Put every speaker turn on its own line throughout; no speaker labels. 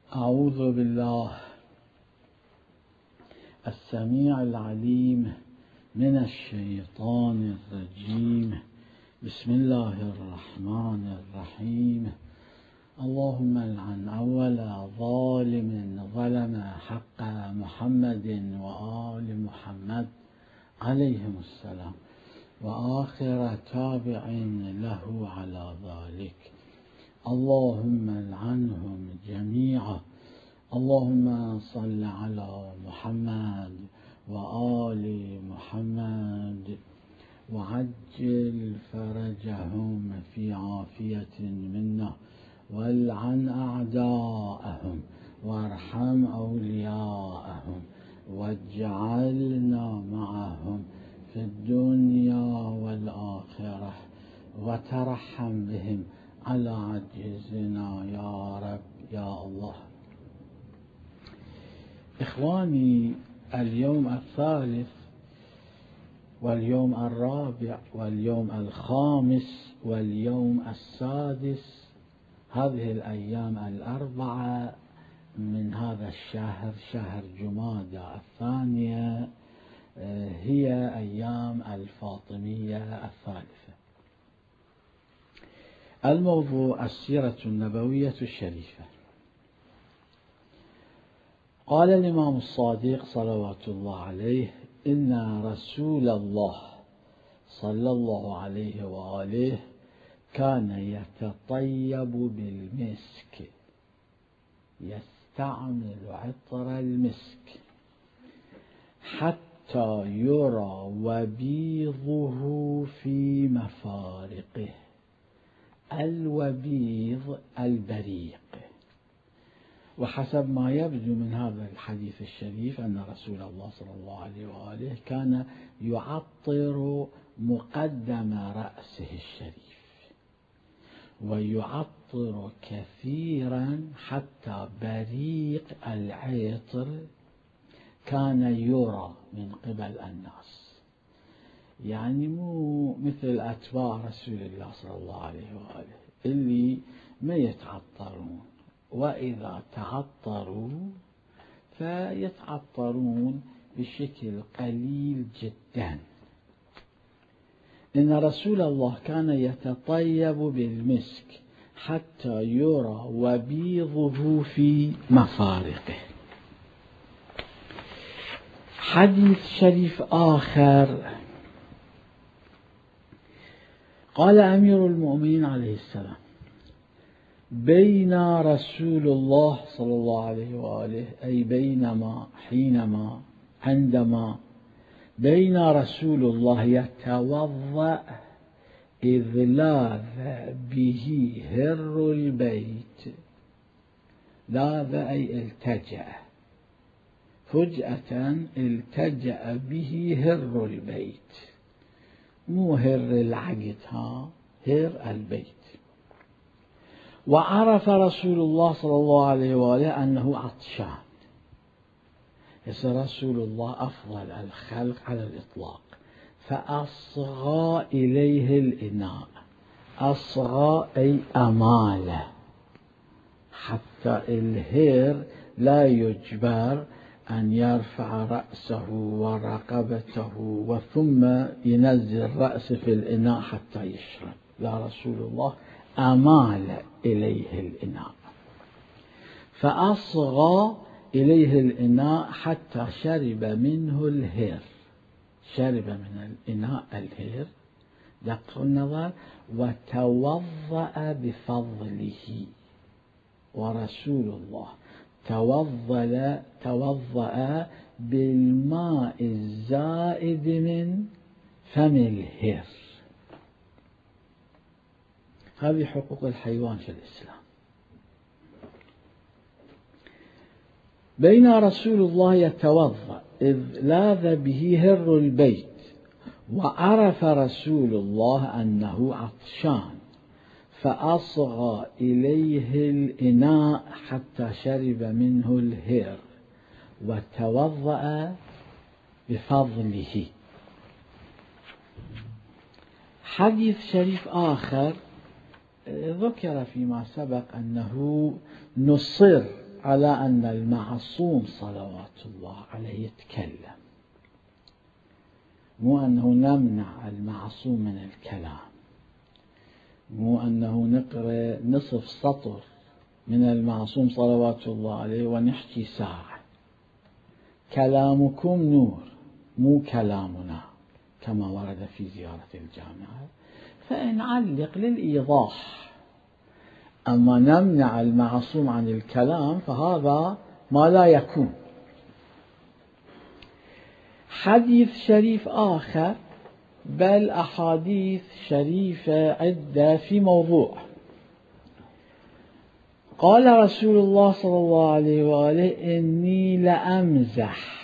أعوذ بالله السميع العليم من الشيطان الرجيم. بسم الله الرحمن الرحيم. اللهم العن أول ظالم ظلم حق محمد وآل محمد عليهم السلام، وآخر تابع له على ذلك. اللهم العنهم جميعا. اللهم صل على محمد وآل محمد وعجل فرجهم في عافية منا، والعن أعداءهم وارحم أولياءهم، واجعلنا معهم في الدنيا والآخرة، وترحم بهم على عجزنا يا رب يا الله. إخواني، اليوم الثالث واليوم الرابع واليوم الخامس واليوم السادس، هذه الأيام الأربعة من هذا الشهر، شهر جمادى الثانية، هي أيام الفاطمية الثالثة. الموضوع السيرة النبوية الشريفة. قال الإمام الصادق صلوات الله عليه: إن رسول الله صلى الله عليه وآله كان يتطيب بالمسك، يستعمل عطر المسك حتى يرى وبيضه في مفارقه. الوبيض البريق. وحسب ما يبدو من هذا الحديث الشريف أن رسول الله صلى الله عليه وآله كان يعطر مقدم رأسه الشريف، ويعطر كثيرا حتى بريق العطر كان يرى من قبل الناس، يعني مو مثل أتباع رسول الله صلى الله عليه وآله اللي ما يتعطرون، وإذا تعطروا فيتعطرون بشكل قليل جدا. إن رسول الله كان يتطيب بالمسك حتى يرى وبيضه في مفارقه. حديث شريف آخر. قال أمير المؤمنين عليه السلام: بين رسول الله صلى الله عليه وآله، أي عندما بين رسول الله يتوضأ إذ لاذ به هر البيت. لاذ أي التجأ، فجأة التجأ به هر البيت، مو هر العقد، هر البيت. وعرف رسول الله صلى الله عليه وآله أنه عطشان. رسول الله أفضل الخلق على الإطلاق، فأصغى إليه الإناء. أصغى أي أماله، حتى الهر لا يجبر أن يرفع رأسه ورقبته وثم ينزل رأسه في الإناء حتى يشرب. لا، رسول الله أمال إليه الإناء، فأصغى إليه الإناء حتى شرب منه الهر. شرب من الإناء الهر، دقق النظر، وتوضأ بفضله. ورسول الله توضأ بالماء الزائد من فم الهر. هذه حقوق الحيوان في الإسلام. بين رسول الله يتوضأ إذ لاذ به هر البيت، وعرف رسول الله أنه عطشان، فأصغى إليه الإناء حتى شرب منه الهر، وتوضأ بفضله. حديث شريف آخر ذكر فيما سبق أنه نصر على أن المعصوم صلوات الله عليه يتكلم، مو أنه نمنع المعصوم من الكلام، مو أنه نقرأ نصف سطر من المعصوم صلوات الله عليه ونحكي ساعة. كلامكم نور مو كلامنا كما ورد في زيارة الجامعة، فنعلق للإيضاح. أما نمنع المعصوم عن الكلام فهذا ما لا يكون. حديث شريف آخر، بل أحاديث شريفة عدة في موضوع. قال رسول الله صلى الله عليه وآله: إني لأمزح.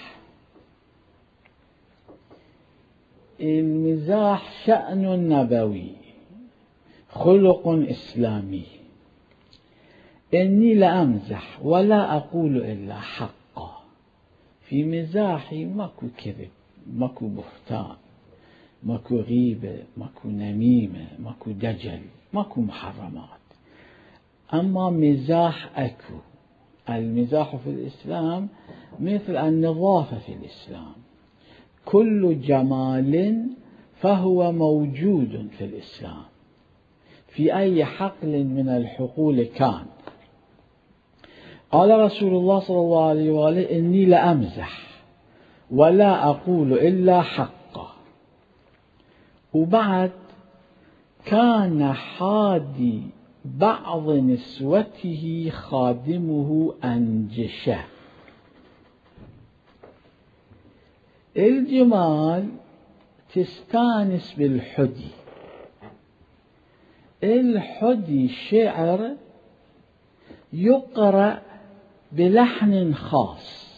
المزاح شأن نبوي، خلق إسلامي. إني لأمزح ولا أقول إلا حقا. في مزاحي ماكو كذب، ماكو بهتان، ماكو غيبة، ماكو نميمة، ماكو دجل، ماكو محرمات. أما مزاح أكو. المزاح في الإسلام مثل النظافة في الإسلام، كل جمال فهو موجود في الإسلام في أي حقل من الحقول كان. قال رسول الله صلى الله عليه وآله: إني لأمزح ولا أقول إلا حقا. وبعد: كان حادي بعض نسوته خادمه أنجشه. الجمال تستانس بالحدي. الحدي شعر يقرأ بلحن خاص،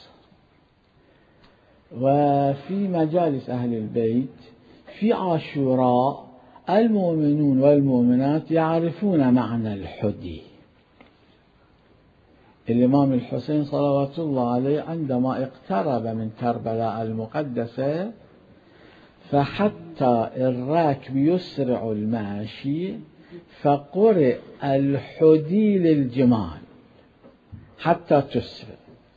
وفي مجالس أهل البيت في عاشوراء المؤمنون والمؤمنات يعرفون معنى الحدي. الإمام الحسين صلوات الله عليه عندما اقترب من كربلاء المقدسة فحتى الراكب يسرع الماشي فقرئ الحدي للجمال حتى تسرع.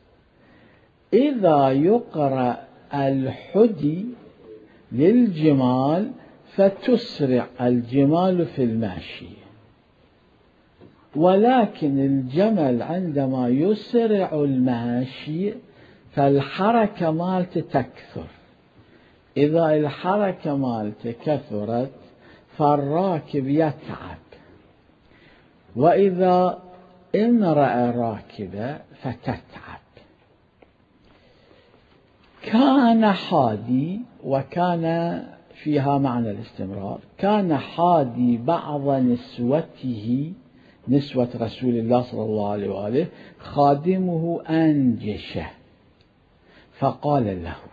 إذا يقرأ الحدي للجمال فتسرع الجمال في الماشي، ولكن الجمل عندما يسرع الماشي فالحركة مالته تكثر. إذا الحركة مالته كثرت فالراكب يتعب، وإذا امرأ راكبة فتتعب. كان حادي، وكان فيها معنى الاستمرار، كان حادي بعض نسوته، نسوة رسول الله صلى الله عليه وآله، خادمه أنجشه، فقال له،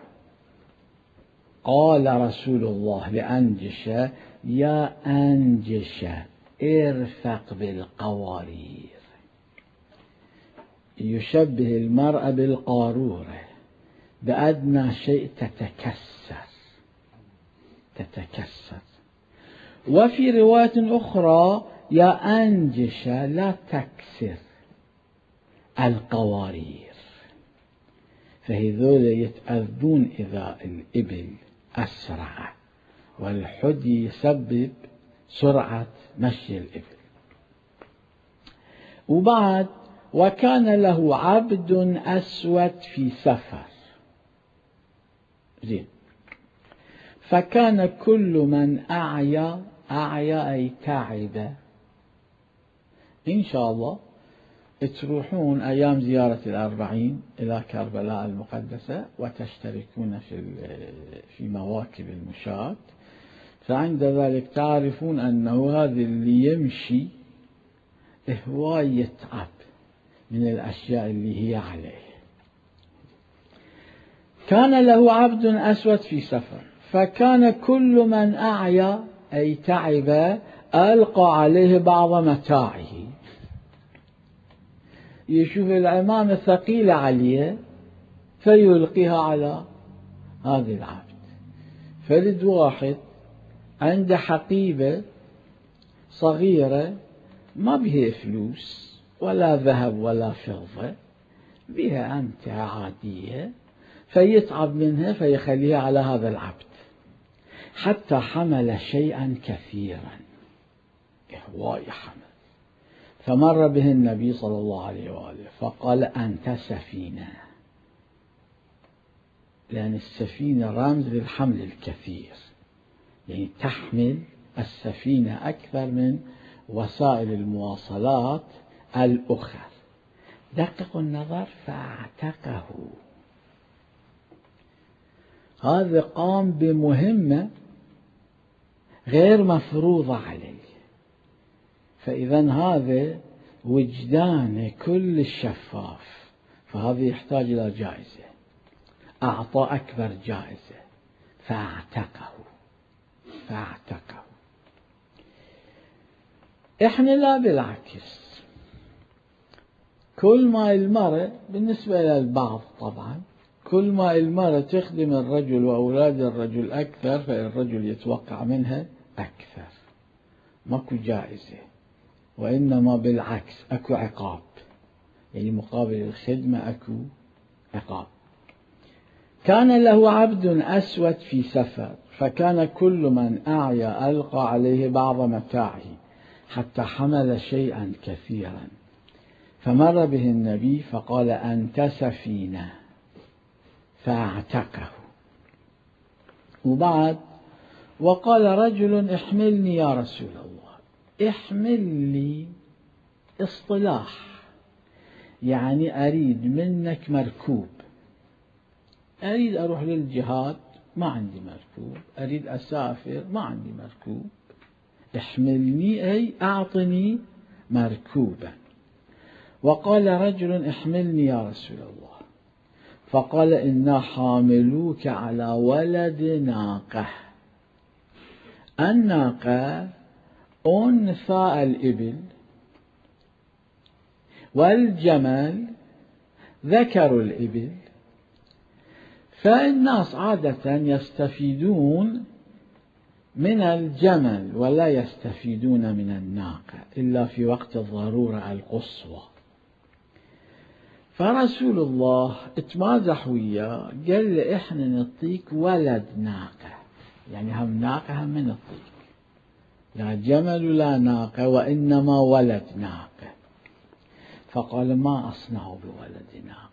قال رسول الله لأنجشه: يا أنجشه ارفق بالقوارير. يشبه المرأة بالقارورة، بأدنى شيء تتكسر. وفي رواية أخرى: يا أنجشة لا تكسر القوارير. فهذول يتأذون إذا الإبل أسرع، والحدي يسبب سرعة مشي الإبل. وبعد: وكان له عبد أسود في سفر. زين. فكان كل من أعيا أي تعب. إن شاء الله تروحون أيام زيارة الأربعين إلى كربلاء المقدسة وتشتركون في مواكب المشاة، فعند ذلك تعرفون أنه هذا اللي يمشي هو يتعب من الأشياء اللي هي عليه. كان له عبد أسود في سفر، فكان كل من أعيا أي تعب ألقى عليه بعض متاعه. يشوف العمامة ثقيلة عليه فيلقيها على هذا العبد. فرد واحد عنده حقيبة صغيرة ما بها فلوس ولا ذهب ولا فضة، بها أمتعة عادية فيتعب منها فيخليها على هذا العبد، حتى حمل شيئا كثيرا، هواي حمل. فمر به النبي صلى الله عليه وآله فقال أنت سفينة، لأن السفينة رمز للحمل الكثير، يعني تحمل السفينة أكثر من وسائل المواصلات الأخرى. دققوا النظر، فاعتقه، هذا قام بمهمة غير مفروضة عليه، فإذا هذا وجدان كل الشفاف، فهذا يحتاج إلى جائزة، أعطى أكبر جائزة، فاعتقه. إحنا لا، بالعكس، كل ما المرأة بالنسبة إلى البعض طبعا، كل ما المرأة تخدم الرجل وأولاد الرجل أكثر فالرجل يتوقع منها أكثر، ماكو جائزة، وإنما بالعكس أكو عقاب، يعني مقابل الخدمة أكو عقاب. كان له عبد أسود في سفر، فكان كل من أعيا ألقى عليه بعض متاعه حتى حمل شيئا كثيرا، فمر به النبي فقال أنت سفينة، فاعتقه. وبعد وقال رجل احملني يا رسول الله. احمل لي اصطلاح، يعني أريد منك مركوب، أريد أروح للجهاد ما عندي مركوب، أريد أسافر ما عندي مركوب، احملني أي أعطني مركوبا. وقال رجل احملني يا رسول الله، فقال إنا حاملوك على ولد ناقة. الناقة أنثى الإبل، والجمل ذكر الإبل، فالناس عادة يستفيدون من الجمل ولا يستفيدون من الناقة إلا في وقت الضرورة القصوى. فرسول الله اتمازح وياه، قال له إحنا نعطيك ولد ناقة، يعني هم ناقة هم نعطيك، لا جمل ولا ناقة وإنما ولد ناقة. فقال ما أصنع بولد ناقة،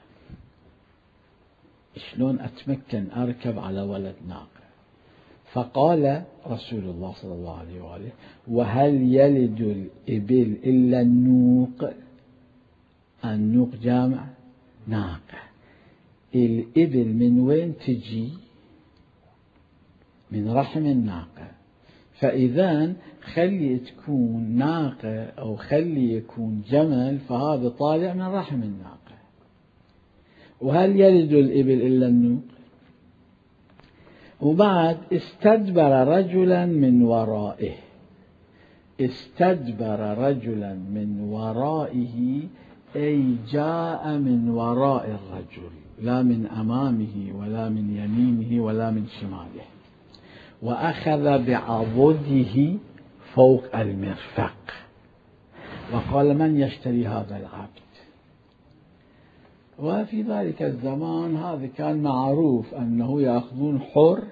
شلون أتمكن أركب على ولد ناقة؟ فقال رسول الله صلى الله عليه وآله وهل يلد الإبل إلا النوق؟ النوق جامع ناقة، الإبل من وين تجي؟ من رحم الناقة، فإذا خلي تكون ناقة أو خلي يكون جمل فهذا طالع من رحم الناقة. وهل يلد الإبل إلا النوق؟ وبعد استدبر رجلا من ورائه، استدبر رجلا من ورائه أي جاء من وراء الرجل، لا من أمامه ولا من يمينه ولا من شماله، وأخذ بعضده فوق المرفق وقال من يشتري هذا العبد؟ وفي ذلك الزمان هذا كان معروف أنه يأخذون حر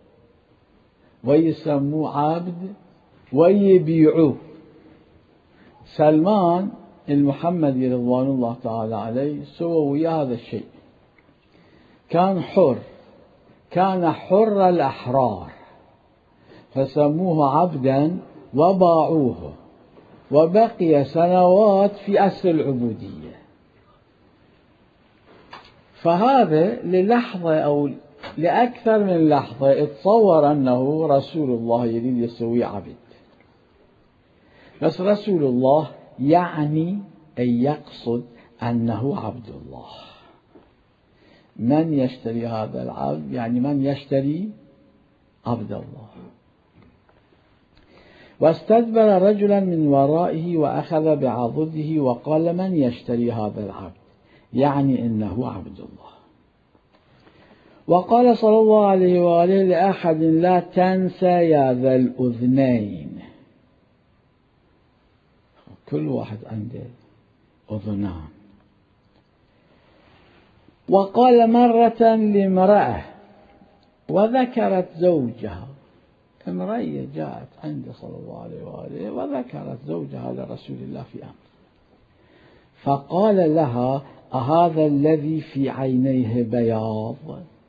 ويسموه عبد ويبيعوه. سلمان المحمدي رضوان الله تعالى عليه سوى وياه هذا الشيء، كان حر، كان حر الأحرار فسموه عبدا وباعوه، وبقي سنوات في أسر العبودية. فهذا للحظة أو لأكثر من لحظة اتصور أنه رسول الله يريد يسوي عبد، بس رسول الله يعني أن يقصد أنه عبد الله. من يشتري هذا العبد؟ يعني من يشتري عبد الله. واستدبر رجلا من ورائه وأخذ بعضده وقال من يشتري هذا العبد؟ يعني إنه عبد الله. وقال صلى الله عليه وآله لأحد لا تنسى يا ذا الأذنين، كل واحد عنده أذنان، وقال مرة لامرأة وذكرت زوجها، امرأة جاءت عند صلى الله عليه وآله وذكرت زوجها لرسول الله في أمر، فقال لها: أهذا الذي في عينيه بياض؟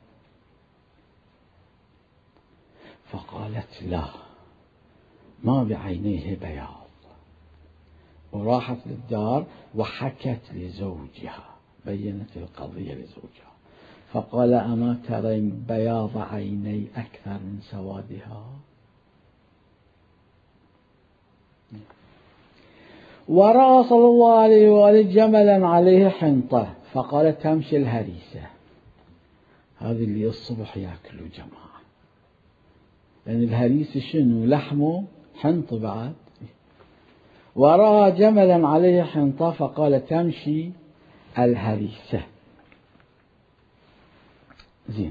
فقالت: لا، ما بعينيه بياض. وراحت للدار وحكت لزوجها، بينت القضية لزوجها، فقال: أما ترين بياض عيني أكثر من سوادها؟ ورأى صلى الله عليه وآله جملا عليه حنطة، فقال: تمشي الهريسة. هذه اللي الصبح يأكلوا جماعة، لأن الهريسة شنو؟ لحمه حنط بعد. ورأى جملا عليه حنطة فقال: تمشي الهريسة. زين.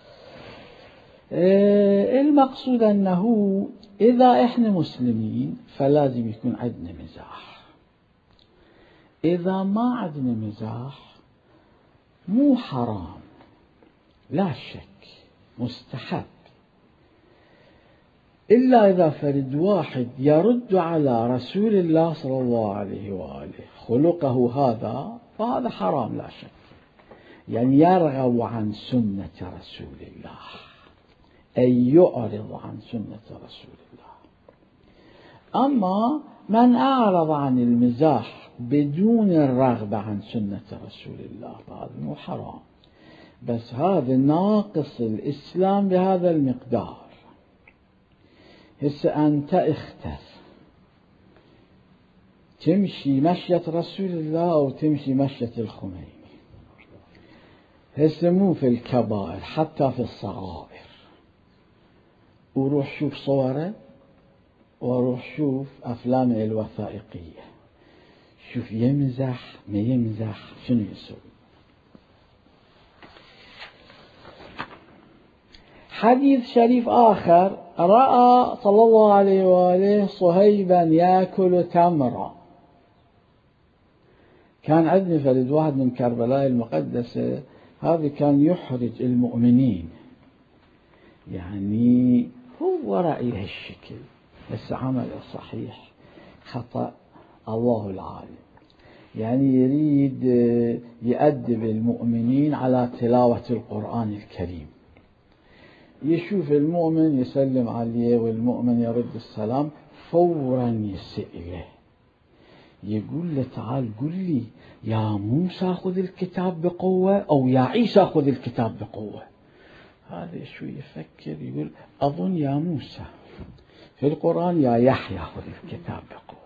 المقصود أنه إذا إحنا مسلمين فلازم يكون عندنا مزاح. إذا ما عندنا مزاح مو حرام، لا شك مستحب، إلا إذا فرد واحد يرد على رسول الله صلى الله عليه وآله خلقه هذا، فهذا حرام لا شك، يعني يرغب عن سنة رسول الله، أي يعرض عن سنة رسول الله. أما من أعرض عن المزاح بدون الرغبة عن سنة رسول الله فهذا مو حرام، بس هذا ناقص الإسلام بهذا المقدار. هسه أنت اختر تمشي مشية رسول الله أو تمشي مشية الخميني. هسه مو في الكبائر، حتى في الصغائر، وروح شوف صوره وروح شوف أفلامه الوثائقية، شوف يمزح ما يمزح شنو يسوي. حديث شريف آخر: رأى صلى الله عليه وآله صهيبا يأكل تمرا. كان عندنا فرد واحد من كربلاء المقدسة، هذا كان يحرج المؤمنين، يعني هو رأي هالشكل، بس عمل صحيح خطأ الله العالم، يعني يريد يؤدب المؤمنين على تلاوة القرآن الكريم، يشوف المؤمن يسلم عليه والمؤمن يرد السلام، فورا يسأله يقول له: تعال قل لي يا موسى خذ الكتاب بقوة، أو يا عيسى خذ الكتاب بقوة. هذا شوي يفكر يقول: أظن يا موسى، في القرآن يا يحيى خذ الكتاب بقوة.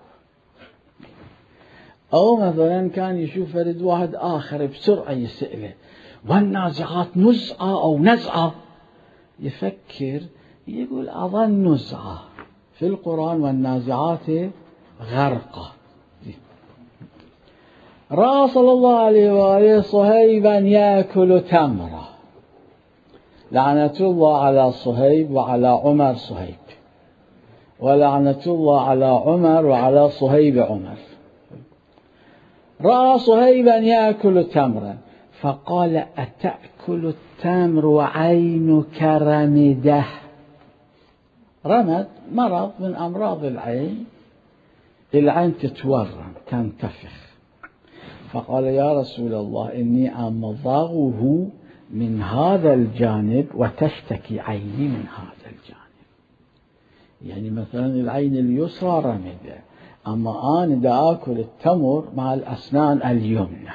أو مثلا كان يشوف فرد واحد آخر بسرعة يسأله: والنازعات نزعة أو نزعة؟ يفكر يقول: أظن نزعة، في القرآن والنازعات غرقة. رأى صلى الله عليه وآله صهيبا يأكل تمرة، لعنة الله على صهيب وعلى عمر صهيب، ولعنة الله على عمر وعلى صهيب عمر. رأى صهيبا يأكل تمرا فقال: أتأكل التمر وعينك رمده؟ رمد مرض من أمراض العين، العين تتورم تنتفخ. فقال: يا رسول الله إني أمضغه من هذا الجانب وتشتكي عيني من هذا الجانب. يعني مثلا العين اليسرى رمده، أما أنا دا أكل التمر مع الأسنان اليمنى.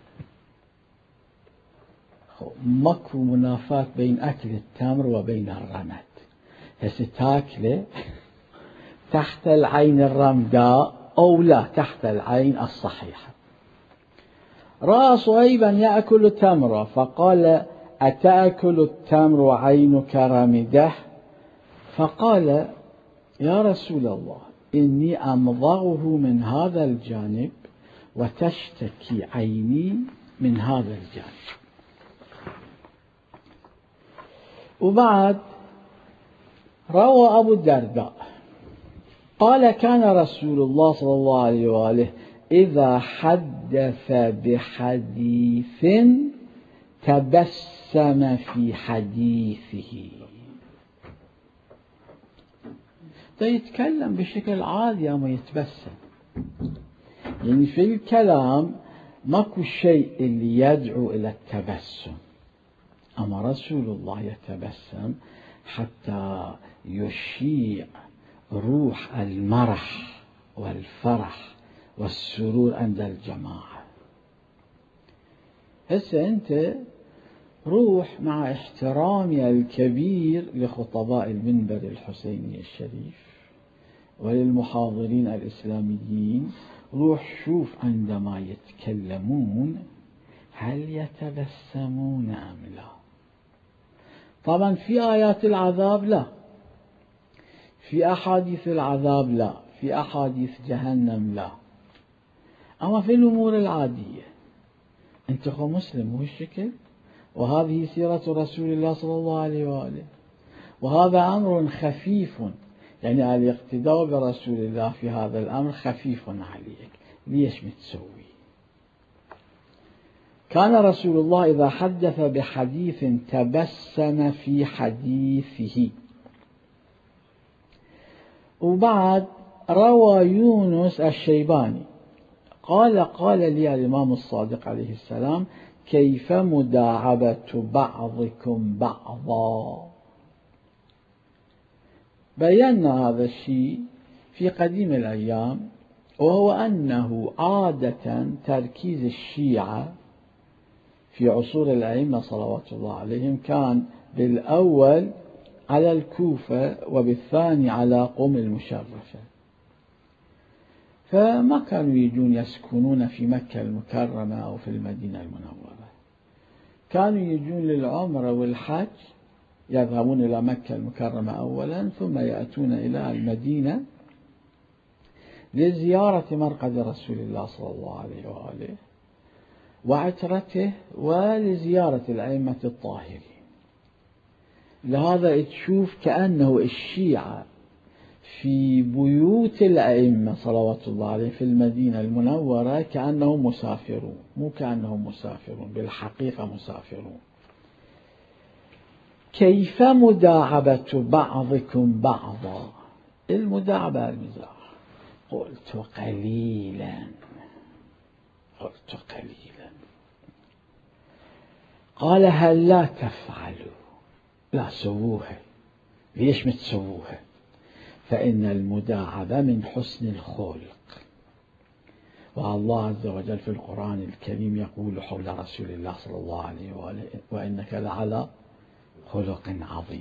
ماكو منافاة بين أكل التمر وبين الرمد. هسه تاكله تحت العين الرمداء أو لا تحت العين الصحيحة. رأى صهيبا يأكل تمرا فقال: أتأكل التمر وعينك رمده؟ فقال: يا رسول الله إني أمضغه من هذا الجانب وتشتكي عيني من هذا الجانب. وبعد روى أبو الدرداء قال: كان رسول الله صلى الله عليه وآله إذا حدث بحديث تبسم في حديثه. يتكلم بشكل عادي أما يتبسم، يعني في الكلام ماكو شيء اللي يدعو إلى التبسم، أما رسول الله يتبسم حتى يشيع روح المرح والفرح والسرور عند الجماعة. هسه أنت روح مع احترامي الكبير لخطباء المنبر الحسيني الشريف وللمحاضرين الإسلاميين، روح شوف عندما يتكلمون هل يتبسمون أم لا. طبعا في آيات العذاب لا، في أحاديث العذاب لا، في أحاديث جهنم لا، أما في الأمور العادية أنت خو مسلم مو الشكل، وهذه سيرة رسول الله صلى الله عليه وآله، وهذا أمر خفيف، يعني الاقتداء برسول الله في هذا الأمر خفيف عليك، ليش متسوي؟ كان رسول الله إذا حدث بحديث تبسم في حديثه. وبعد روى يونس الشيباني قال لي الإمام الصادق عليه السلام: كيف مداعبة بعضكم بعضا. بينا هذا الشيء في قديم الأيام، وهو أنه عادة تركيز الشيعة في عصور الأئمة صلوات الله عليهم كان بالأول على الكوفة وبالثاني على قم المشرفة، فما كانوا يجون يسكنون في مكة المكرمة أو في المدينة المنورة، كانوا يجون للعمرة والحج، يذهبون إلى مكة المكرمة أولا ثم يأتون إلى المدينة لزيارة مرقد رسول الله صلى الله عليه وآله وعترته ولزيارة الأئمة الطاهرين. لهذا تشوف كأنه الشيعة في بيوت الأئمة صلوات الله عليه في المدينة المنورة كأنهم مسافرون، مو كأنهم مسافرون، بالحقيقة مسافرون. كيف مداعبة بعضكم بعضا، المداعبة المزاح. قلت قليلا، قال هل لا تفعلوا، لا سووها، ليش متسووها؟ فإن المداعبة من حسن الخلق، والله عز وجل في القرآن الكريم يقول حول رسول الله صلى الله عليه وآله: وإنك لعلى خلق عظيم،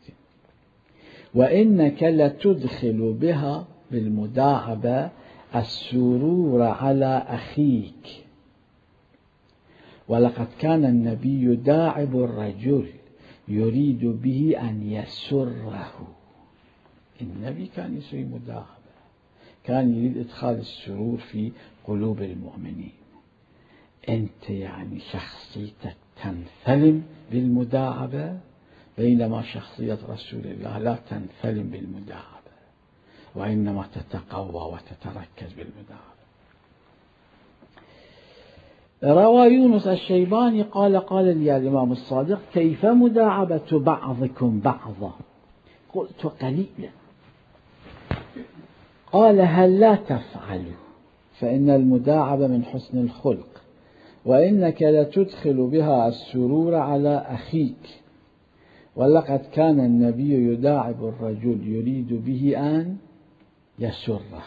وإنك لتدخل بها بالمداعبة السرور على أخيك. ولقد كان النبي يداعب الرجل يريد به أن يسره. النبي كان يسوي مداعبة، كان يريد إدخال السرور في قلوب المؤمنين. أنت يعني شخصيتك تنثلم بالمداعبة، بينما شخصية رسول الله لا تنثلم بالمداعبة، وإنما تتقوى وتتركز بالمداعبة. روى يونس الشيباني قال لي الإمام الصادق: كيف مداعبة بعضكم بعضا؟ قلت قليلا. قال هل لا تفعلوا، فإن المداعبة من حسن الخلق، وإنك لتدخل بها السرور على أخيك. ولقد كان النبي يداعب الرجل يريد به أن يسره،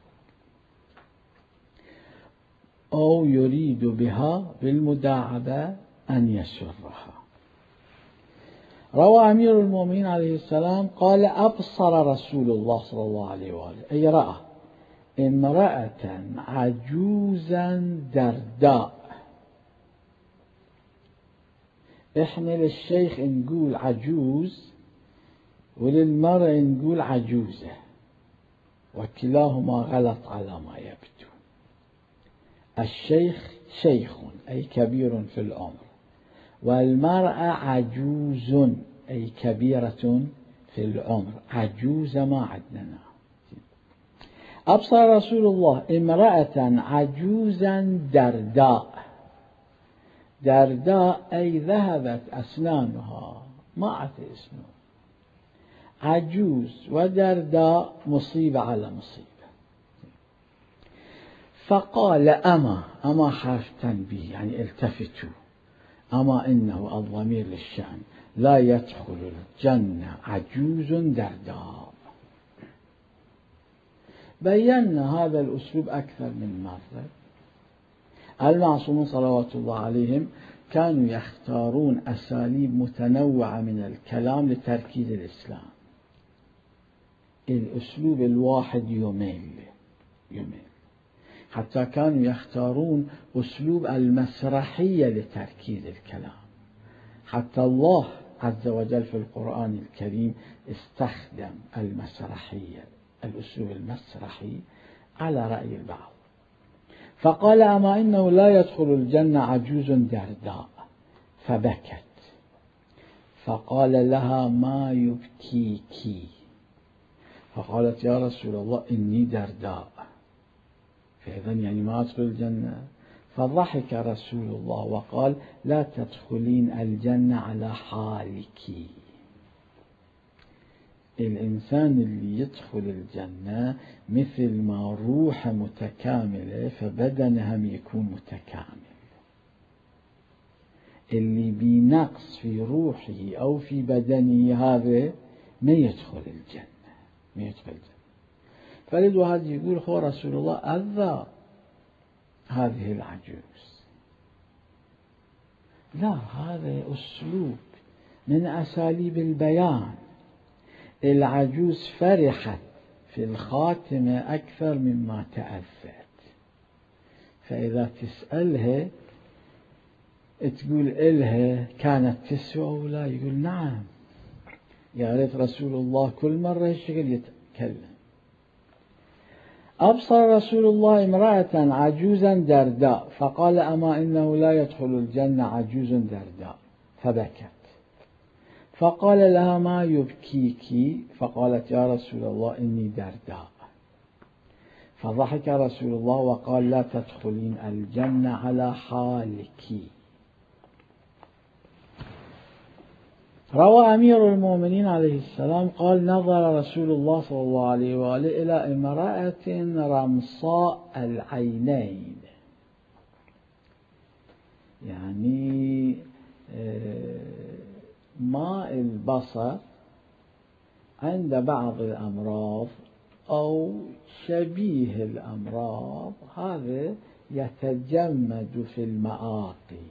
أو يريد بها بالمداعبة أن يسرها. روى أمير المؤمنين عليه السلام قال: أبصر رسول الله صلى الله عليه وآله، أي رأى امرأة عجوزا درداء. إحنا للشيخ نقول عجوز وللمرأة نقول عجوزة، وكلاهما غلط على ما يبدو. الشيخ شيخ أي كبير في العمر، والمرأة عجوز أي كبيرة في العمر، عجوزة ما عندنا. أبصر رسول الله امرأة عجوزا درداء درداء أي ذهبت أسنانها، ما أعطي اسمه. عجوز ودرداء مصيبة على مصيبة. فقال أما حرف تنبيه يعني التفتوا، أما إنه الضمير للشأن لا يدخل الجنة عجوز درداء. بينا هذا الأسلوب أكثر من مرة. المعصومون صلوات الله عليهم كانوا يختارون أساليب متنوعة من الكلام لتركيز الإسلام. الأسلوب الواحد يمل، حتى كانوا يختارون أسلوب المسرحية لتركيز الكلام. حتى الله عز وجل في القرآن الكريم استخدم المسرحية، الأسلوب المسرحي على رأي البعض. فقال أما إنه لا يدخل الجنة عجوز درداء، فبكت. فقال لها ما يبكيك؟ فقالت يا رسول الله إني درداء، فإذا يعني ما أدخل الجنة. فضحك رسول الله وقال لا تدخلين الجنة على حالك. الإنسان اللي يدخل الجنة مثل ما روح متكاملة فبدنه هم يكون متكامل. اللي بنقص في روحه أو في بدنه هذا ما يدخل الجنة، ما يدخل الجنة. فلذ واحد يقول هو رسول الله أذى هذه العجوز. لا، هذا أسلوب من أساليب البيان. العجوز فرحت في الخاتمة أكثر مما تأذت، فإذا تسألها تقول إلها كانت تسوى ولا؟ يقول نعم. يا ريت رسول الله كل مرة الشغل يتكلم. أبصر رسول الله امرأة عجوزا درداء فقال أما إنه لا يدخل الجنة عجوز درداء، فبكت. فقال لها ما يبكيك؟ فقالت يا رسول الله إني درداء. فضحك رسول الله وقال لا تدخلين الجنة على حالك. روى أمير المؤمنين عليه السلام قال نظر رسول الله صلى الله عليه وآله إلى امرأة رمصاء العينين، يعني ماء البصر عند بعض الأمراض أو شبيه الأمراض هذا يتجمد في المآقي.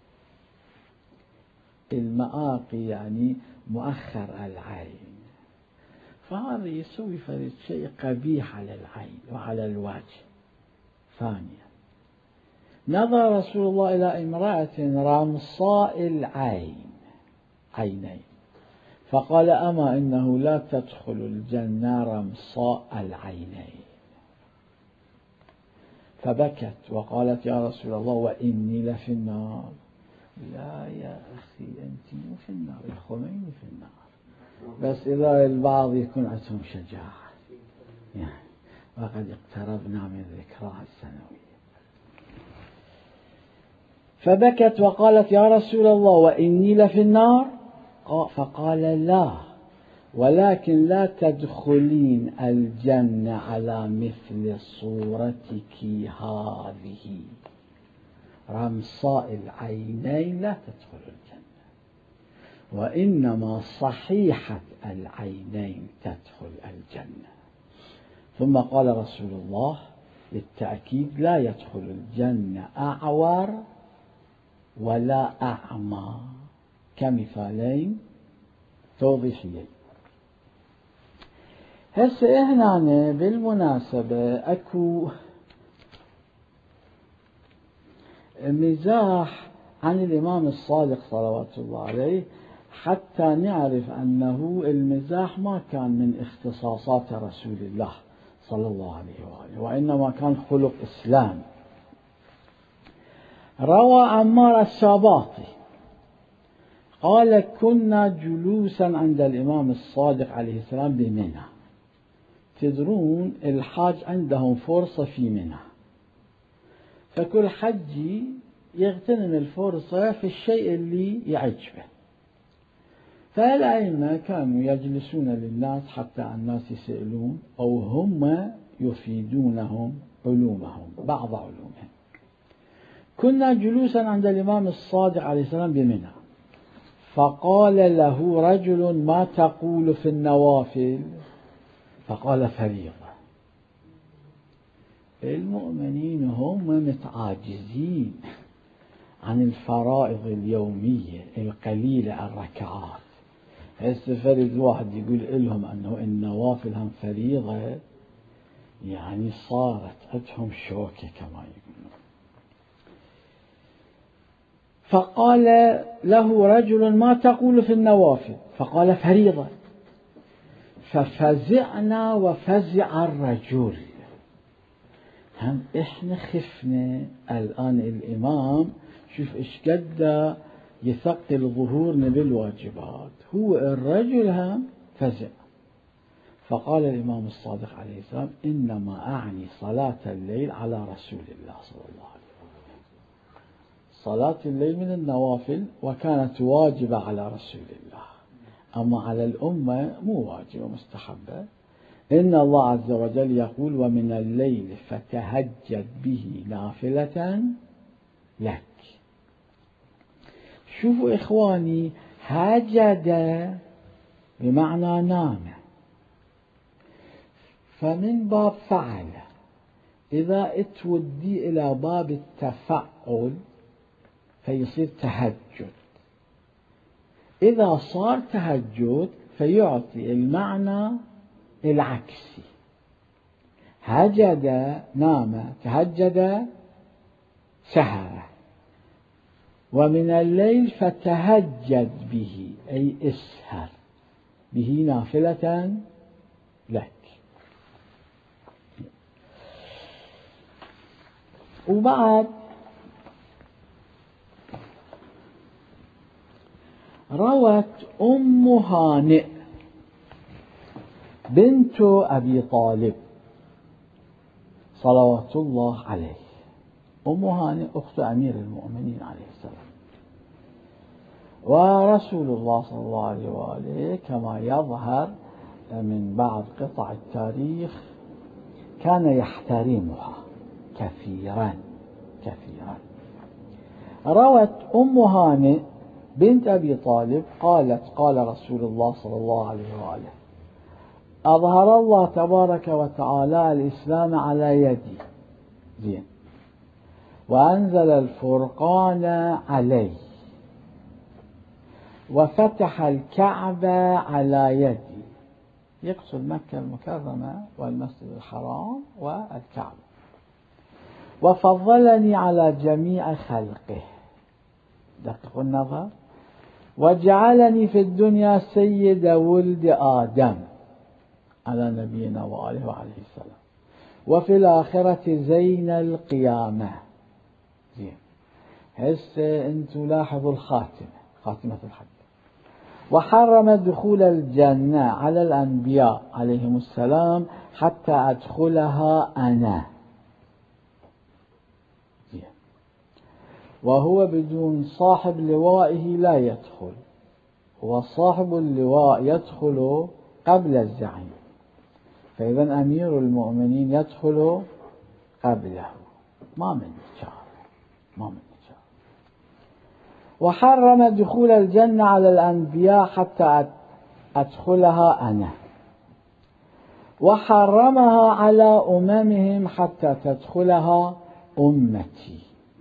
المآقي يعني مؤخر العين، فهذا يسوي فرد شيء قبيح على العين وعلى الوجه. ثانيا نظر رسول الله إلى امرأة رمصاء العين عينين فقال أما إنه لا تدخل الجنة رمصاء العينين. فبكت وقالت يا رسول الله وإني لفي النار. لا يا أخي أنت مو في النار، الخميني في النار، بس إذا البعض يكون عندهم شجاعة يعني. وقد اقتربنا من ذكرى السنوية. فبكت وقالت يا رسول الله وإني لفي النار. فقال لا، ولكن لا تدخلين الجنة على مثل صورتك هذه رمصاء العينين، لا تدخل الجنة، وإنما صحيحة العينين تدخل الجنة. ثم قال رسول الله للتأكيد لا يدخل الجنة أعور ولا أعمى، كمثالين توضيحيين. هسه هنا بالمناسبة اكو مزاح عن الإمام الصادق صلوات الله عليه، حتى نعرف أنه المزاح ما كان من اختصاصات رسول الله صلى الله عليه وآله، وإنما كان خلق إسلام. روى عمار الساباطي قال كنا جلوسا عند الإمام الصادق عليه السلام بمنى. تدرون الحاج عندهم فرصة في منى، فكل حجي يغتنم الفرصة في الشيء اللي يعجبه. فالأئمة كانوا يجلسون للناس حتى الناس يسألون أو هم يفيدونهم علومهم، بعض علومهم. كنا جلوسا عند الإمام الصادق عليه السلام بمنى، فقال له رجل: ما تقول في النوافل؟ فقال: فريضة. المؤمنين هم متعاجزين عن الفرائض اليومية القليلة، الركعات. هسه فرد واحد يقول لهم أنه النوافل هم فريضة، يعني صارت عندهم شوكة كما يقولون. فقال له رجل: ما تقول في النوافل؟ فقال: فريضة. ففزعنا وفزع الرجل. هم إحنا خفنا الآن الإمام شوف إيش قد يثقل ظهورنا بالواجبات، هو الرجل هم فزع. فقال الإمام الصادق عليه السلام: إنما أعني صلاة الليل على رسول الله صلى الله عليه وسلم. صلاة الليل من النوافل وكانت واجبة على رسول الله، أما على الأمة مو واجبة، مستحبة. إن الله عز وجل يقول: ومن الليل فتهجد به نافلة لك. شوفوا إخواني، هجد بمعنى نام، فمن باب فعل. إذا اتودي إلى باب التفعل فيصير تهجد. إذا صار تهجد فيعطي المعنى العكسي. هجد نام، تهجد سهر. ومن الليل فتهجد به أي اسهر به نافلة لك. وبعد روت أم هانئ بنت أبي طالب صلوات الله عليه. أم هانئ أخت أمير المؤمنين عليه السلام، ورسول الله صلى الله عليه وآله كما يظهر من بعض قطع التاريخ كان يحترمها كثيرا كثيرا. روت أم هانئ بنت أبي طالب قالت: قال رسول الله صلى الله عليه وآله: أظهر الله تبارك وتعالى الإسلام على يدي، زين، وأنزل الفرقان علي، وفتح الكعبة على يدي، يقصد مكة المكرمة والمسجد الحرام والكعبة، وفضلني على جميع خلقه، دققوا النظر، وجعلني في الدنيا سيد ولد آدم على نبينا وآله وعليه السلام، وفي الآخرة زين القيامة. زين، هسه أنتم لاحظوا الخاتمة، خاتمة الحديث. وحرم دخول الجنة على الأنبياء عليهم السلام حتى أدخلها أنا. زين، وهو بدون صاحب لوائه لا يدخل، وصاحب اللواء يدخل قبل الزعيم، فإذا أمير المؤمنين يدخل قبله، ما من شر، ما من شر. وحرم دخول الجنة على الأنبياء حتى أدخلها أنا، وحرمها على أممهم حتى تدخلها أمتي.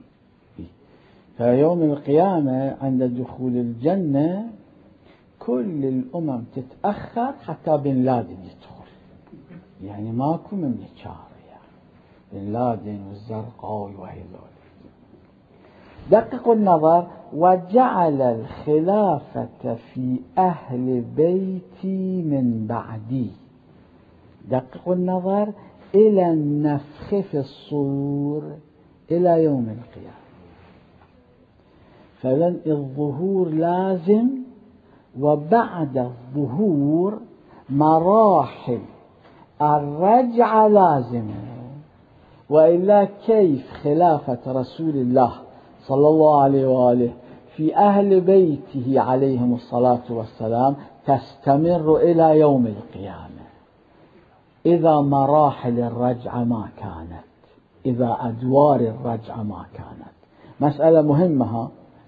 فيوم القيامة عند دخول الجنة كل الأمم تتأخر حتى بن لادن يدخل، يعني ماكو من شر، يعني بن لادن والزرقاوي وهذول. دققوا النظر: وجعل الخلافة في أهل بيتي من بعدي. دققوا النظر إلى النفخ في الصور إلى يوم القيامة. فلن الظهور لازم، وبعد الظهور مراحل الرجعة لازمة، وإلا كيف خلافة رسول الله صلى الله عليه وآله في أهل بيته عليهم الصلاة والسلام تستمر إلى يوم القيامة، إذا مراحل الرجعة ما كانت، إذا أدوار الرجعة ما كانت. مسألة مهمة.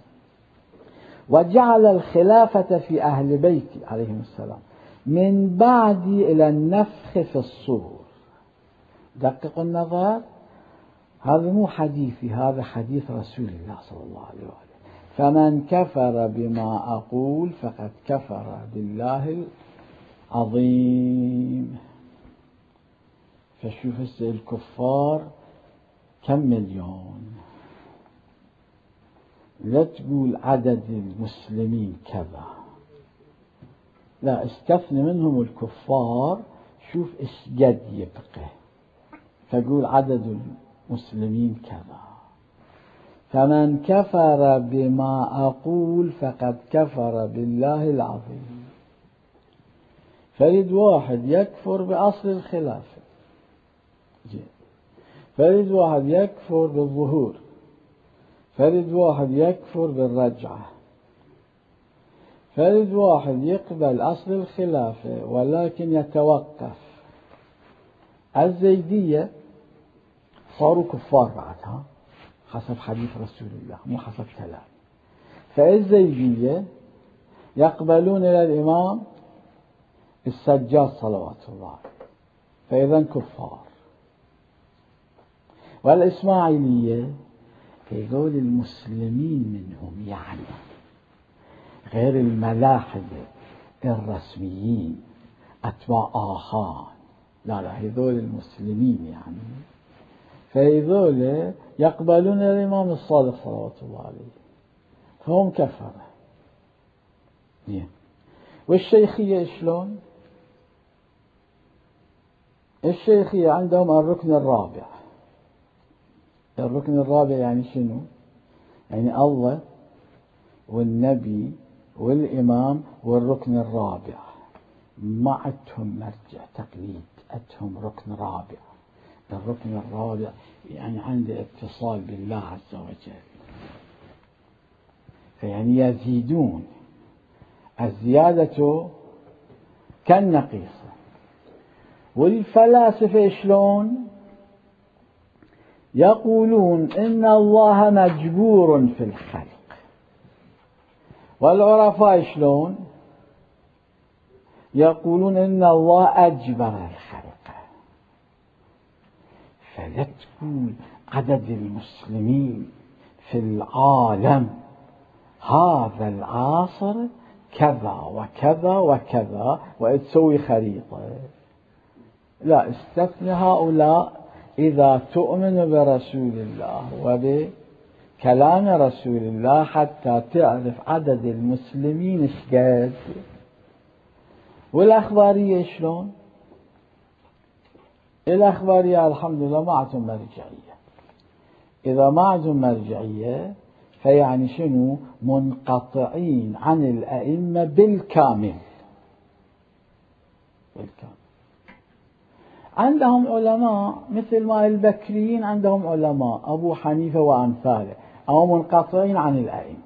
وجعل الخلافة في أهل بيته عليهم السلام من بعد إلى النفخ في الصور. دققوا النظر، هذا مو حديثي، هذا حديث رسول الله صلى الله عليه وآله. فمن كفر بما أقول فقد كفر بالله العظيم. فشوف الكفار كم مليون، لا تقول عدد المسلمين كذا، لا، استثني منهم الكفار، شوف ايش قد يبقى، فقول عدد المسلمين كذا. فمن كفر بما أقول فقد كفر بالله العظيم. فريد واحد يكفر بأصل الخلافة، فريد واحد يكفر بالظهور، فريد واحد يكفر بالرجعة، فريد واحد يقبل أصل الخلافة ولكن يتوقف. الزيدية صاروا كفار بعدها حسب حديث رسول الله مو حسب كلام. فالزيدية يقبلون إلى الإمام السجاد صلوات الله عليه، فإذا كفار. والإسماعيلية يقول المسلمين منهم، يعني غير الملاحدة الرسميين أتباع آخان، لا هذول المسلمين يعني، فهذول يقبلون الإمام الصادق صلوات الله عليه، فهم كفرة. والشيخية شلون؟ الشيخية عندهم الركن الرابع. الركن الرابع يعني شنو؟ يعني الله والنبي والإمام والركن الرابع، ما عندهم مرجع تقليد، عندهم ركن رابع. الركن الرابع يعني عنده اتصال بالله عز وجل، فيعني يزيدون، الزيادة كالنقيصة. والفلاسفة شلون؟ يقولون إن الله مجبور في الخلق. والعرفاء شلون؟ يقولون إن الله أجبر الخلق. فلا تقول عدد المسلمين في العالم هذا العصر كذا وكذا وكذا وتسوي خريطة، لا، استثني هؤلاء إذا تؤمن برسول الله وبكلام رسول الله حتى تعرف عدد المسلمين إشقد. والأخبارية شلون؟ الأخبارية الحمد لله ما عندهم مرجعية. إذا ما عندهم مرجعية فيعني شنو؟ منقطعين عن الأئمة بالكامل. عندهم علماء مثل ما البكريين عندهم علماء أبو حنيفة وأمثاله، أو منقطعين عن الأئمة.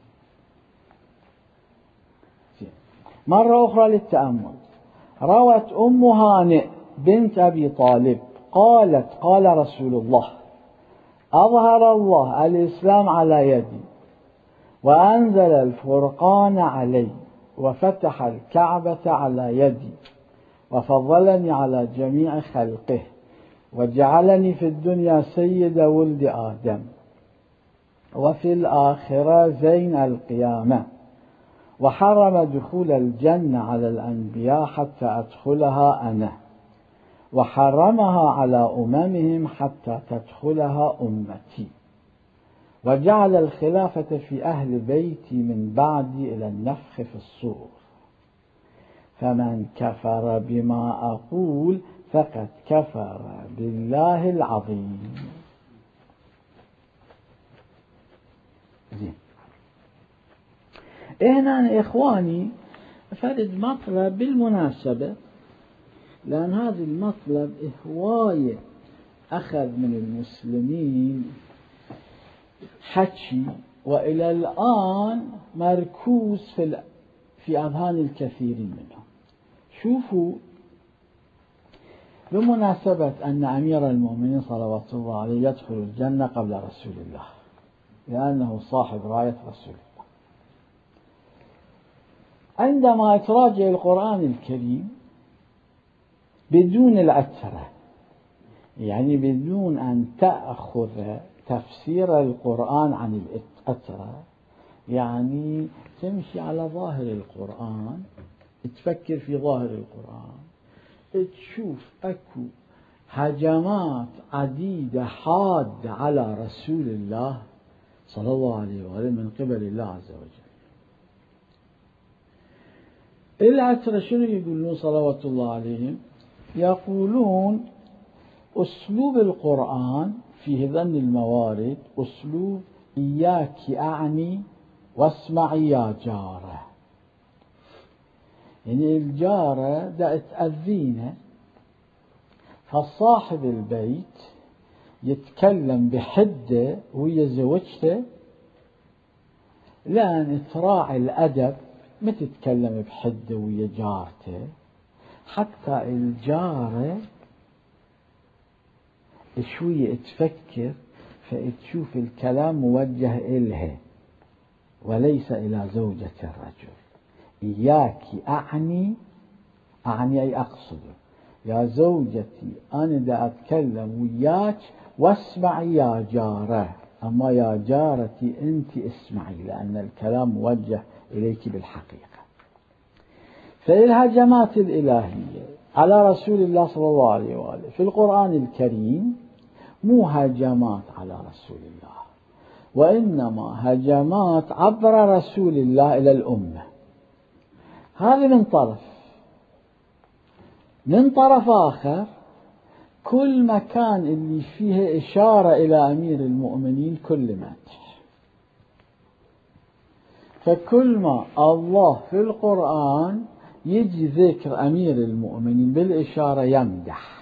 مرة أخرى للتأمل، روت أم هانئ بنت أبي طالب قالت: قال رسول الله: أظهر الله الإسلام على يدي، وأنزل الفرقان علي، وفتح الكعبة على يدي، وفضلني على جميع خلقه، وجعلني في الدنيا سيد ولد آدم، وفي الآخرة زين القيامة، وحرم دخول الجنة على الأنبياء حتى أدخلها أنا، وحرمها على أممهم حتى تدخلها أمتي، وجعل الخلافة في أهل بيتي من بعدي إلى النفخ في الصور. فمن كفر بما أقول فقد كفر بالله العظيم. هنا إخواني فرد مطلب بالمناسبة، لأن هذا المطلب هواية أخذ من المسلمين حكي وإلى الآن مركوز في أذهان الكثيرين منهم. شوفوا، بمناسبة أن أمير المؤمنين صلوات الله عليه يدخل الجنة قبل رسول الله لأنه صاحب راية رسول الله، عندما تراجع القرآن الكريم بدون العترة، يعني بدون أن تأخذ تفسير القرآن عن العترة، يعني تمشي على ظاهر القرآن، تفكر في ظاهر القرآن، تشوف أكو هجمات عديدة حادة على رسول الله صلى الله عليه وآله من قبل الله عز وجل. العترة شنو يقولون صلوات الله عليهم؟ يقولون أسلوب القرآن في هذن الموارد أسلوب إياك أعني واسمعي يا جارة، يعني الجارة دا تأذينا، فصاحب البيت يتكلم بحدة ويا زوجته لأن تراعي الأدب، ما تتكلم بحدة ويا جارته حتى الجارة شوية تفكر فتشوف الكلام موجه إلها وليس إلى زوجة الرجل. إياك أعني أي أقصد يا زوجتي أنا دا أتكلم وياك واسمعي يا جارة، أما يا جارتي أنت اسمعي لأن الكلام موجه إليك بالحقيقة. فالهجمات الإلهية على رسول الله صلى الله عليه وآله في القرآن الكريم مو هجمات على رسول الله، وإنما هجمات عبر رسول الله إلى الأمة. هذا من طرف. من طرف آخر كل مكان اللي فيه إشارة إلى أمير المؤمنين كل مدح، فكل ما الله في القرآن يجي ذكر أمير المؤمنين بالإشارة يمدح،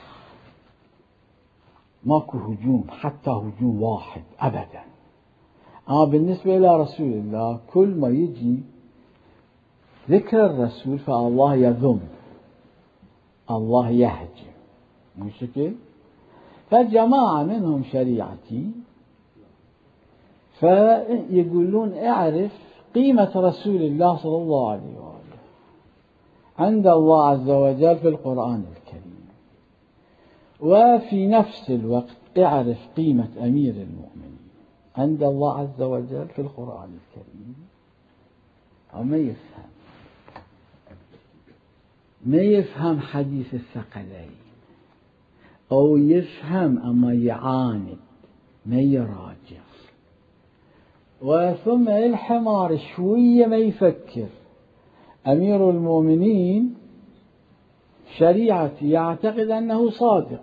ماكو هجوم حتى هجوم واحد أبدا. بالنسبة إلى رسول الله كل ما يجي ذكر الرسول فالله يذم، الله يهجم، مشكل. فجماعة منهم شريعتي فيقولون اعرف قيمة رسول الله صلى الله عليه وآله عند الله عز وجل في القرآن الكريم، وفي نفس الوقت اعرف قيمة أمير المؤمنين عند الله عز وجل في القرآن الكريم. ما يفهم حديث الثقلين أو يفهم أما يعاند ما يراجع، وثم الحمار شوية ما يفكر. أمير المؤمنين شريعتي يعتقد أنه صادق،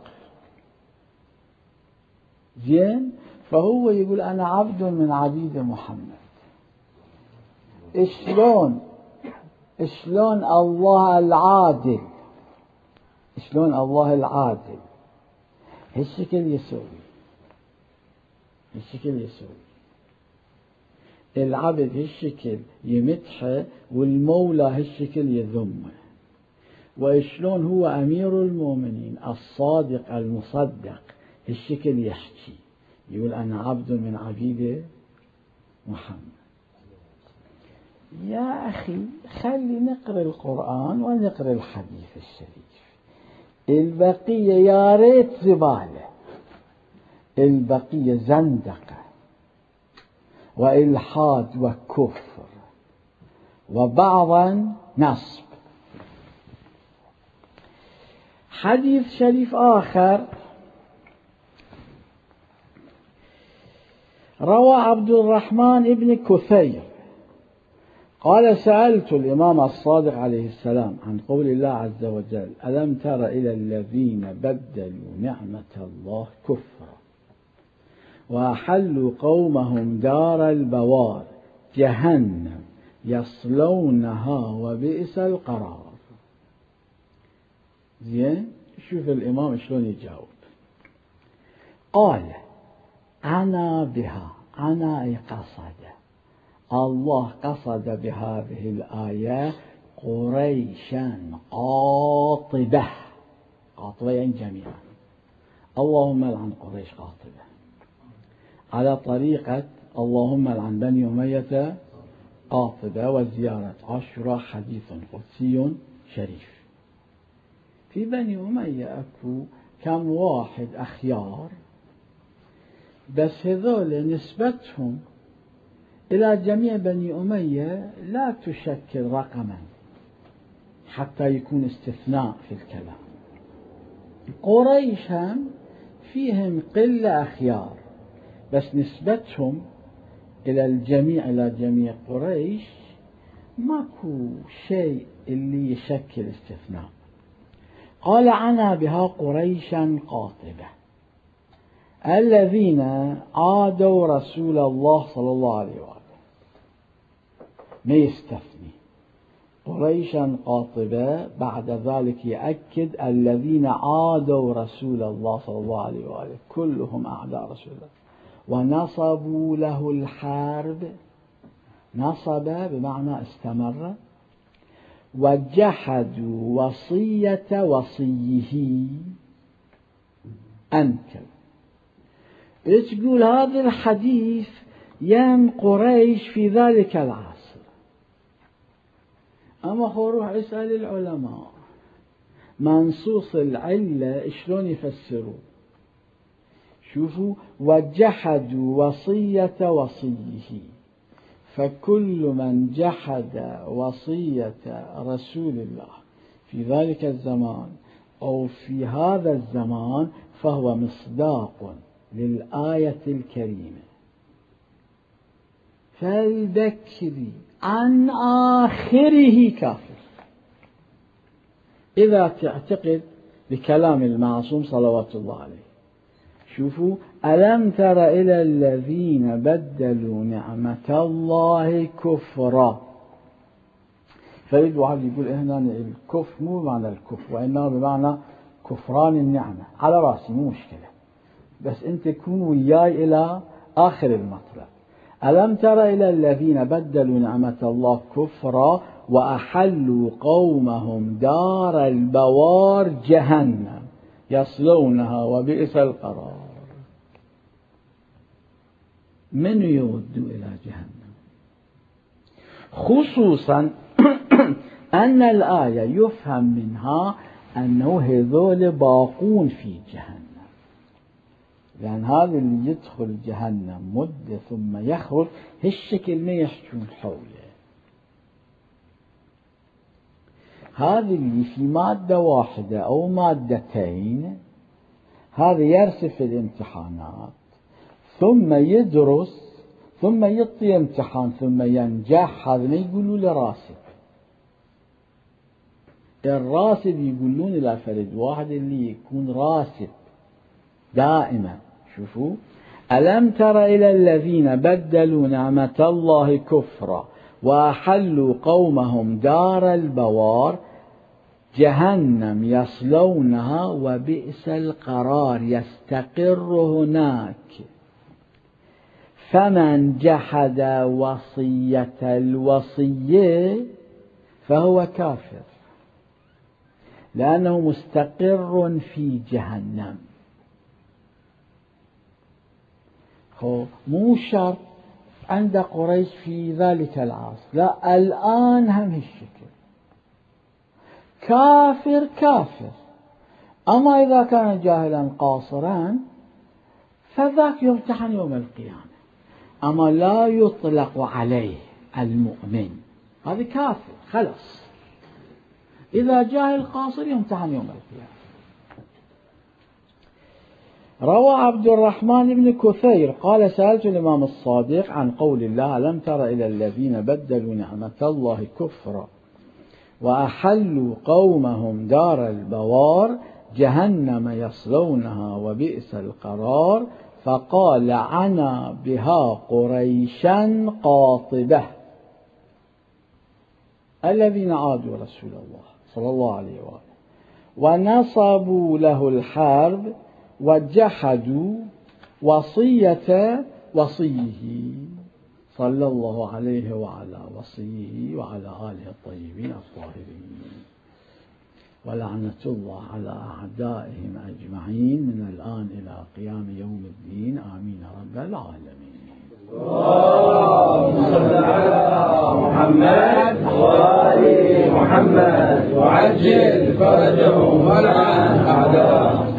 زين، فهو يقول أنا عبد من عبيد محمد. شلون الله العادل، شلون الله العادل هالشكل يسوي العبد هالشكل يمدحه والمولى هالشكل يذمه. وشلون هو أمير المؤمنين الصادق المصدق هالشكل يحكي يقول أنا عبد من عبيد محمد. يا أخي خلي نقرأ القرآن ونقرأ الحديث الشريف، البقية يا ريت زبالة، البقية زندقة وإلحاد وكفر وبعضا نصب. حديث شريف آخر روى عبد الرحمن بن كثير قال سألت الإمام الصادق عليه السلام عن قول الله عز وجل ألم تر إلى الذين بدلوا نعمة الله كفرا وأحلوا قومهم دار البوار جهنم يصلونها وبئس القرار. زين، شوف الإمام شلون يجاوب. قال أنا بها عنا أي قصد. الله قصد بهذه الآية قريشا قاطبة. قاطبة يعني جميعا. اللهم لعن قريش قاطبة، على طريقة اللهم لعن بني أمية قاطبة. وزيارة عاشوراء حديث قدسي شريف. في بني أمية أكو كم واحد أخيار، بس هذول نسبتهم إلى جميع بني أمية لا تشكل رقما حتى يكون استثناء في الكلام. قريش هم فيهم قلة أخيار، بس نسبتهم إلى الجميع، إلى جميع قريش، ماكو شيء اللي يشكل استثناء. قال عنا بها قريشا قاطبة الذين عادوا رسول الله صلى الله عليه وآله. ما يستثني قريشا قاطبة، بعد ذلك يأكد الذين عادوا رسول الله صلى الله عليه وآله كلهم أعداء رسول الله ونصبوا له الحرب. نصب بمعنى استمر. وجحدوا وصية وصيه، أنكر. تقول هذا الحديث يم قريش في ذلك العصر. أما خروح اسأل العلماء منصوص العلة شلون يفسروا. شوفوا، وجحدوا وصية وصيه، فكل من جحد وصية رسول الله في ذلك الزمان أو في هذا الزمان فهو مصداق للآية الكريمة. فالبكري عن آخره كافر إذا تعتقد بكلام المعصوم صلوات الله عليه. شوفوا، ألم تر إلى الذين بدلوا نعمة الله كفرا. فريد واحد يقول هنا الكفر مو بمعنى الكفر، وإنما بمعنى كفران النعمة. على رأسي مو مشكلة، بس أنت كون وياي إلى آخر المطلب. ألم تر إلى الذين بدلوا نعمة الله كفرا وأحلوا قومهم دار البوار جهنم يصلونها وبئس القرار. من يود إلى جهنم؟ خصوصا أن الآية يفهم منها أنه هذول باقون في جهنم، لأن هذا اللي يدخل جهنم مدة ثم يخرج هالشكل ما يحجون حوله. هذا اللي في مادة واحدة أو مادتين، هذا يرسف الامتحانات ثم يدرس ثم يعطي امتحان ثم ينجح. هذا ما يقولوا له راسب. الراسب يقولون له فرد واحد اللي يكون راسب دائما. شوفوا، ألم تر إلى الذين بدلوا نعمة الله كفرا وأحلوا قومهم دار البوار جهنم يصلونها وبئس القرار. يستقر هناك. فمن جحد وصية الوصية فهو كافر، لأنه مستقر في جهنم. مو شرط عند قريش في ذلك العصر، لا، الآن هم هالشكل. كافر كافر. أما إذا كان جاهلا قاصرا فذاك يمتحن يوم القيامة، أما لا يطلق عليه المؤمن. هذا كافر خلص. إذا جاهل قاصر يمتحن يوم القيامة. روى عبد الرحمن بن كثير قال سألت الإمام الصادق عن قول الله ألم تر إلى الذين بدلوا نعمة الله كفرا وأحلوا قومهم دار البوار جهنم يصلونها وبئس القرار. فقال عنا بها قريشا قاطبة الذين عادوا رسول الله صلى الله عليه وآله ونصبوا له الحرب وجحدوا وصية وصيه صلى الله عليه وعلى وصيه وعلى آله الطيبين الطاهرين، ولعنة الله على أعدائهم أجمعين من الآن إلى قيام يوم الدين، آمين رب العالمين. اللهم صل على محمد وآل محمد وعجل فرجهم ولعن أعداءهم.